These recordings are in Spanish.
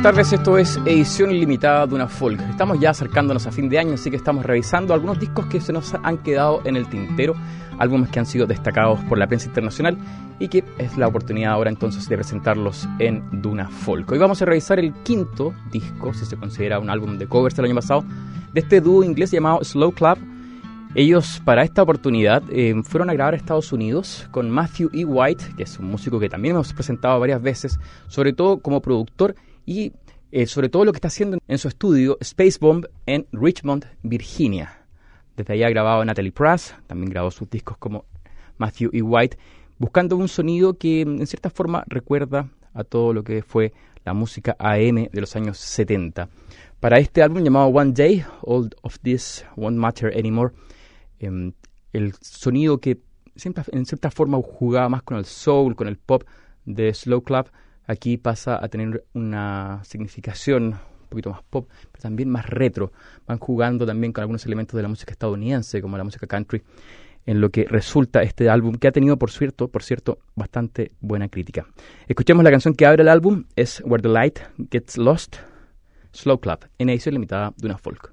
tardes, esto es edición ilimitada de Duna Folk. Estamos ya acercándonos a fin de año, así que estamos revisando algunos discos que se nos han quedado en el tintero, álbumes que han sido destacados por la prensa internacional y que es la oportunidad ahora entonces de presentarlos en Duna Folk. Hoy vamos a revisar el quinto disco, si se considera un álbum de covers del año pasado, de este dúo inglés llamado Slow Club. Ellos para esta oportunidad fueron a grabar a Estados Unidos con Matthew E. White, que es un músico que también hemos presentado varias veces, sobre todo como productor y sobre todo lo que está haciendo en su estudio Space Bomb en Richmond, Virginia. Desde allá ha grabado Natalie Prass, también grabó sus discos como Matthew E. White, buscando un sonido que en cierta forma recuerda a todo lo que fue la música AM de los años 70. Para este álbum llamado One Day, All of This Won't Matter Anymore, el sonido que siempre en cierta forma jugaba más con el soul, con el pop de Slow Club, aquí pasa a tener una significación un poquito más pop, pero también más retro. Van jugando también con algunos elementos de la música estadounidense, como la música country, en lo que resulta este álbum, que ha tenido, por cierto, bastante buena crítica. Escuchemos la canción que abre el álbum, es Where the Light Gets Lost, Slow Club, en edición limitada de Duna Folk.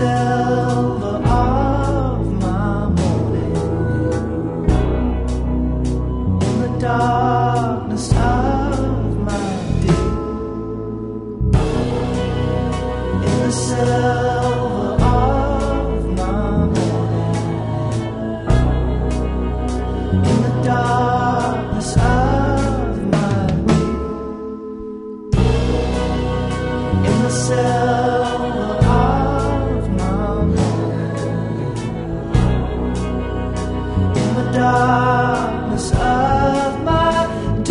silver of my morning, in the darkness of my day, in the silver of my morning, in the darkness of my day, in the silver darkness of my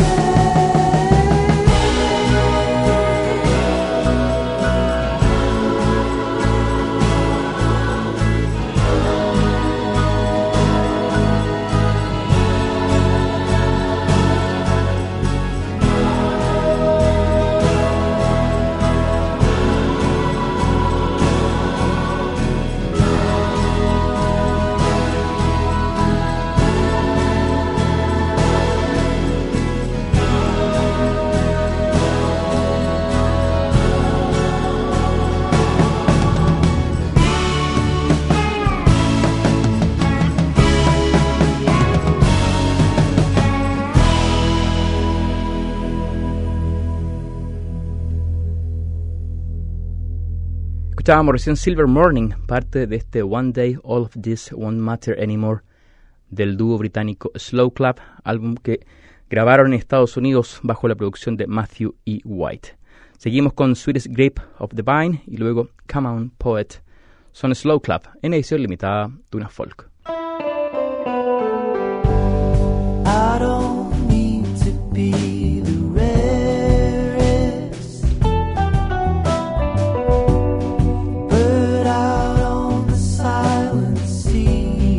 Escuchábamos recién Silver Morning, parte de este One Day All of This Won't Matter Anymore del dúo británico Slow Clap, álbum que grabaron en Estados Unidos bajo la producción de Matthew E. White. Seguimos con Sweetest Grape of the Vine y luego Come On Poet. Son Slow Clap en edición limitada de una folk. I don't need to be the rarest bird out on the silent sea.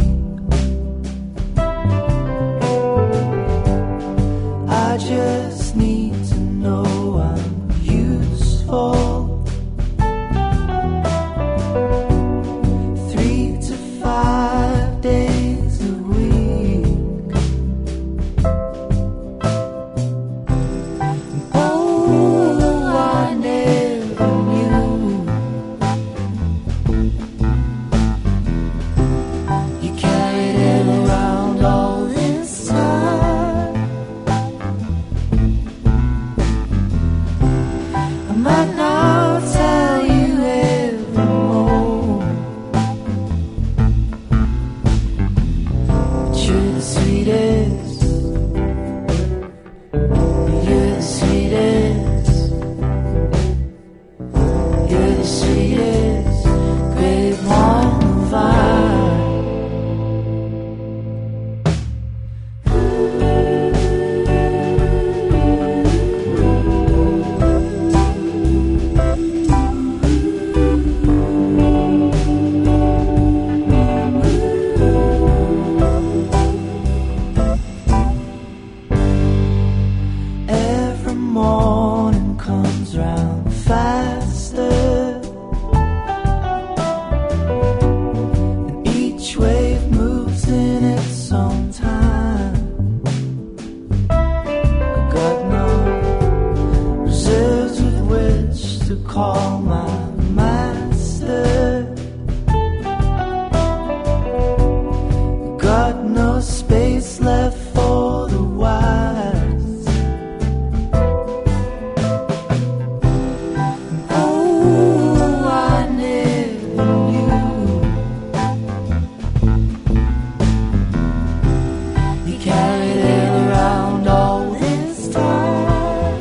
I just need to know I'm useful. 3 to 5 days a week. Oh, I never knew you carried it around all this time. I might now tell you every moment, but you're the sweetest. You're the sweetest. You're the sweetest grape on the vine. Every morning comes round faster, and each wave moves in its own time. I got no reserves with which to call my master. Got no space left for the wise. Oh, I never knew you carried it around all this time.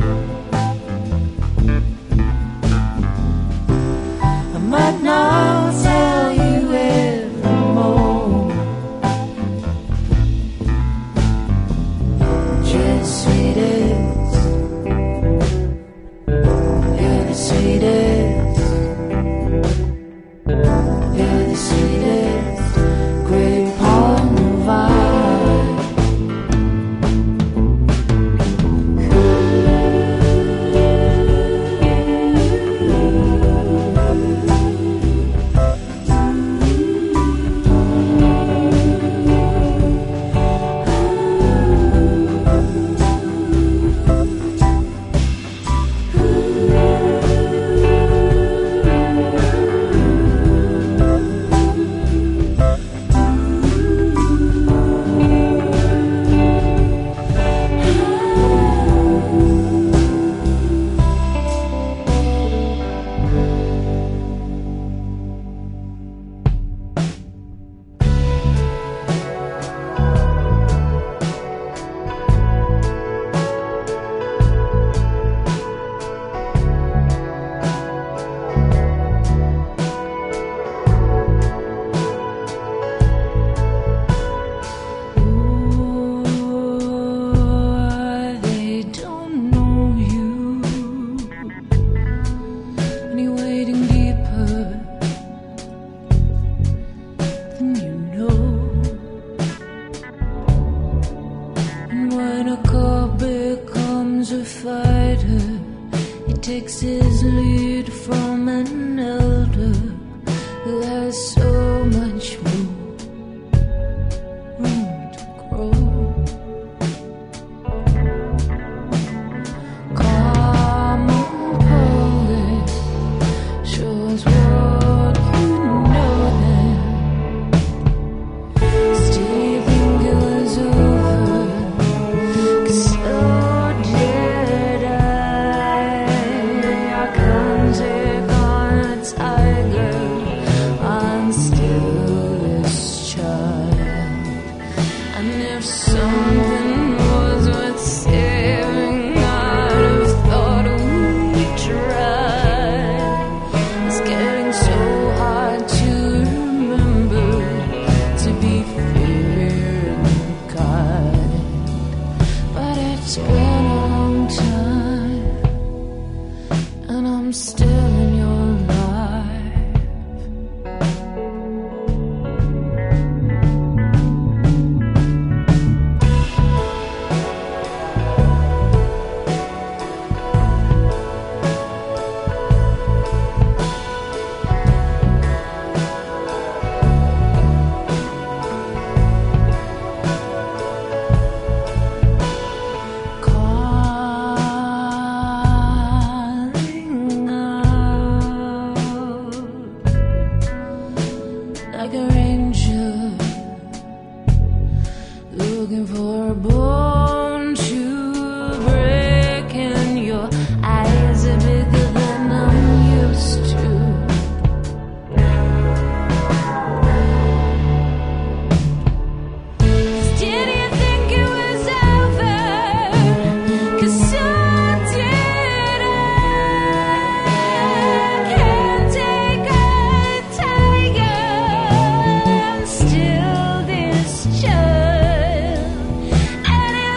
I might now tell you every moment, but you're the sweetest. You're the sweetest. You're the sweetest grape on the vine. takes his lead from an elder who has so much room to grow. Common poet shows what you know then. Still think it was over, 'cause so did I. I can't take on a tiger, I'm still this child. And if something was worth saving, I'd have thought we'd try. It's getting so hard to remember to be fair and kind. But it's been a long time, and I'm still in your life. Calling out like a ranger looking for a bone to break, and your eyes are bigger than I'm used to. Did you think it was over? 'Cause so did I. Can't take a tiger, I'm still this child. And if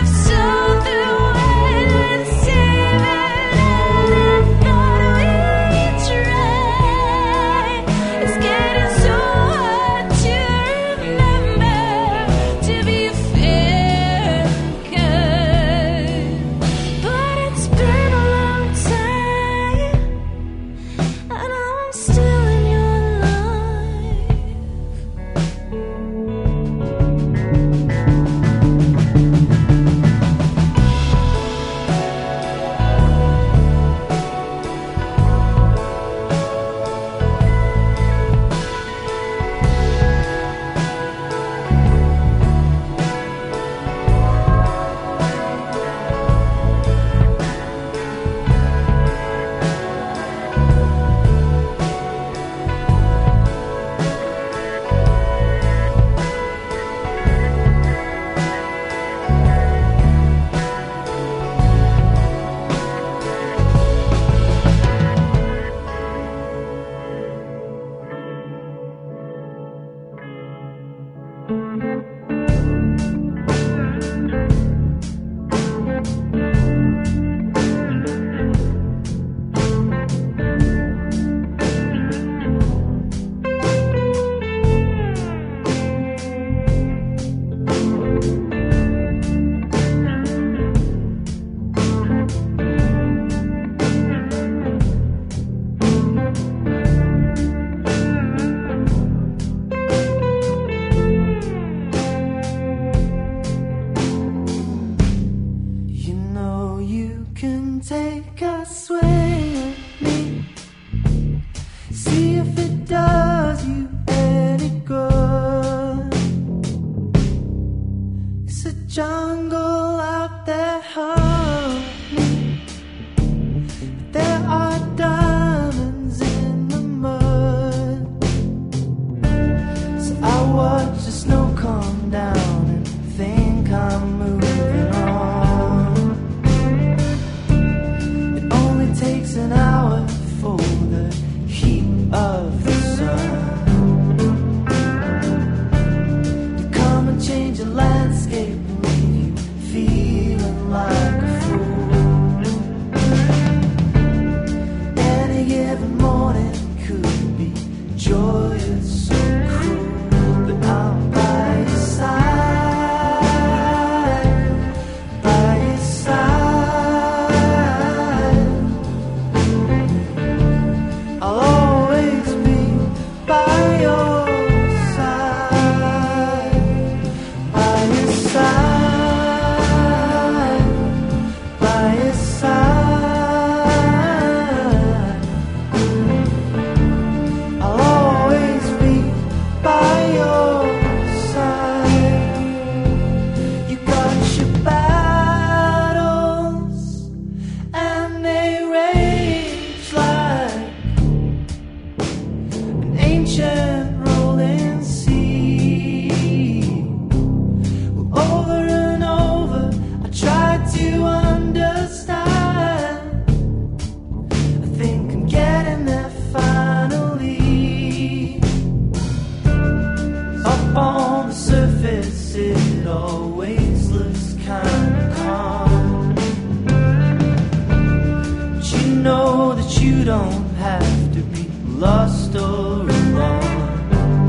lost or alone.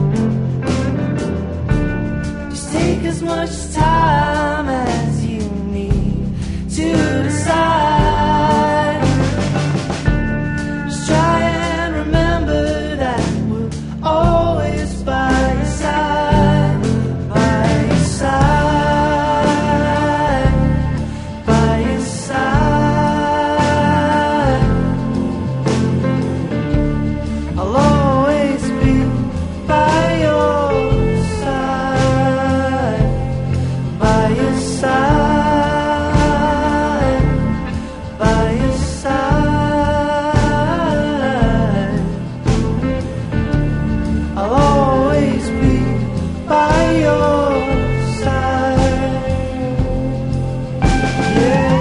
Just take as much time as you need to decide. Just try and remember that we're always by your side, by your side, by your side. I'll always be by your side, by your side, by your side. I'll always be by your side. Yeah.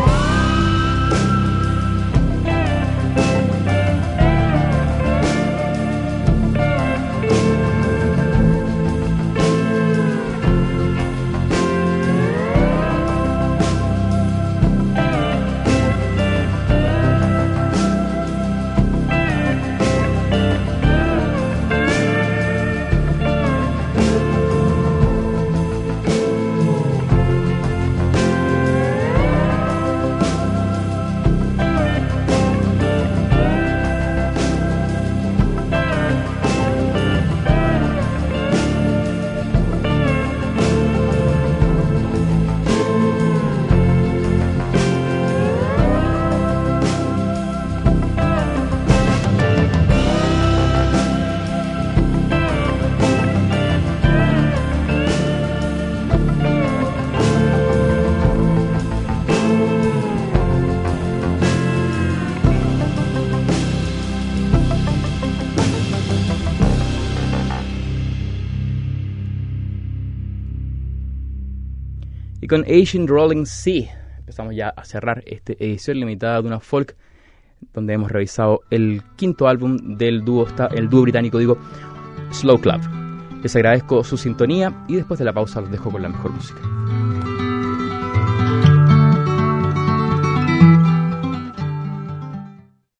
Y con Asian Rolling Sea empezamos ya a cerrar esta edición limitada de una folk, donde hemos revisado el quinto álbum del dúo, el dúo británico, Slow Club. Les agradezco su sintonía y después de la pausa los dejo con la mejor música.